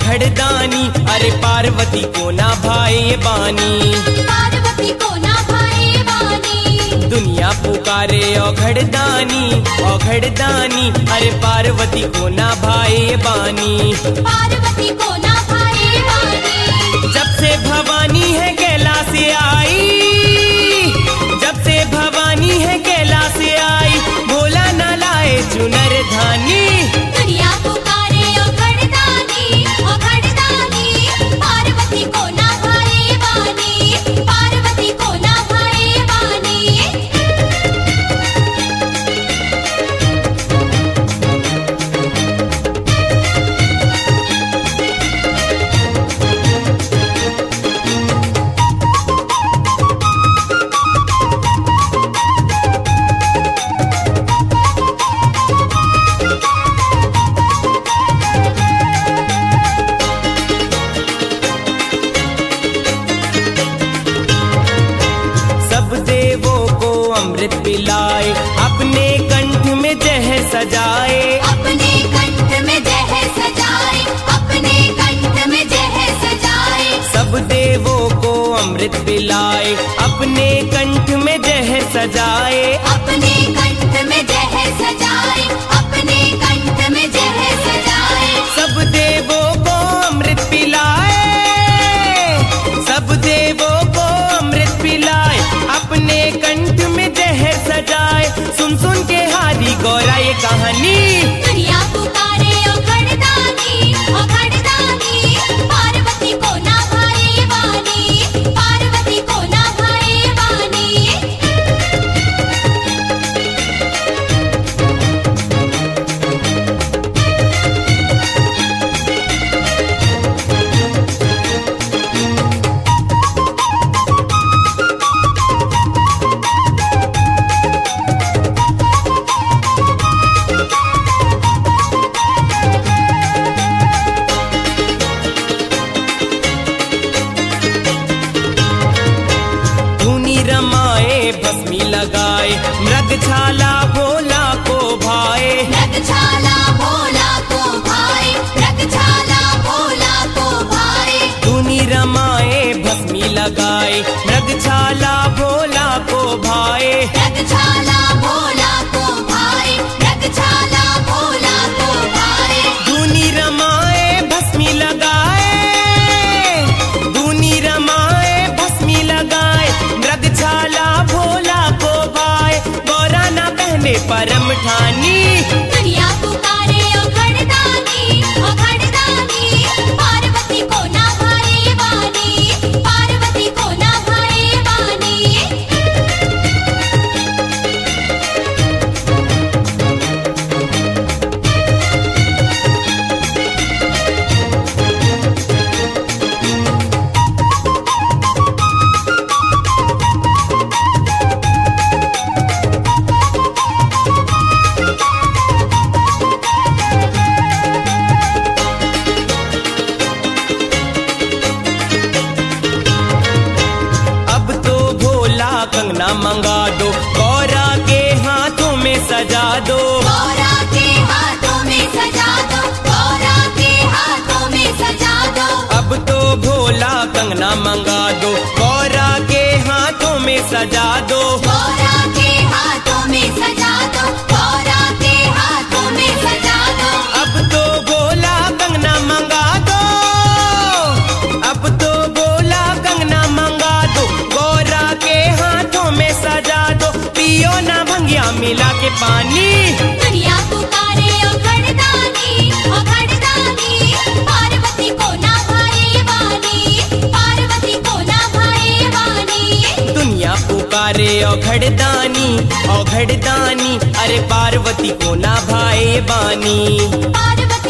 औघड़दानी, अरे पार्वती को ना भाए बानी, पार्वती को ना भाए बानी। दुनिया पुकारे औघड़दानी, औघड़दानी, अरे पार्वती को ना भाए बानी, पार्वती को ना भाए बानी। जब से भवानी है कैलाश से आई, जब से भवानी है कैलाश से आई, भोला ना लाए चुनर धानी। दुनिया पुकारे औघड़दानी, औघड़दानी, पार्वती को ना भाए बानी, पार्वती को ना भाए बानी। अमृत पिलाए, अपने कंठ में जहर सजाए, अपने कंठ में जहर सजाए, अपने कंठ में जहर सजाए। सब देवों को अमृत पिलाए, अपने कंठ में जहर सजाए, अपने कंठ में जहर सजाए, अपने कंठ में जहर सजाए। सब देवों को अमृत पिलाए, सब देवों को अमृत पिलाए, अपने कंठ में जहर सजाए। सुन सुन के हारी गौरा ये कहानी। दुनिया पुकारे औघड़दानी, औघड़दानी, पार्वती को ना भाए बानी, पार्वती को ना भाए बानी। भस्मी लगाए, मृगछाला भोला को भाए, मृगछाला भोला को भाए, मृगछाला भोला को भाए। धुनी रमाए भस्मी लगाए, मृगछाला भोला को भाए, मृगछाला भोला को भाए, मृगछाला भोला को भाए। धुनी रमाए भस्मी लगाए, धुनी रमाए भस्मी लगाए, मृगछाला भोला को भाए, गौरा ना पहने परम ठानी। दुनिया पुकारे औघड़दानी, औघड़दानी, पार्वती को ना भाए बानी, पार्वती को ना भाए बानी। कंगना मंगा दो, गौरा के हाथों में सजा दो, गौरा के हाथों में सजा दो, गौरा के हाथों में सजा दो। अब तो भोला कंगना मंगा दो, गौरा के हाथों में सजा दो, गौरा के हाथों में सजा दो, गौरा के हाथों में सजा दो। अब तो भोला कंगना मंगा दो, अब तो भोला कंगना मंगा दो, गौरा के हाथों में सजा दो, पियो ना भंगिया मिला के पानी। दुनिया पुकारे औघड़दानी, औघड़दानी, पार्वती को ना भाए बानी, पार्वती को ना भाए बानी। दुनिया पुकारे औघड़दानी, औघड़दानी, अरे पार्वती को ना भाए बानी। पार्वती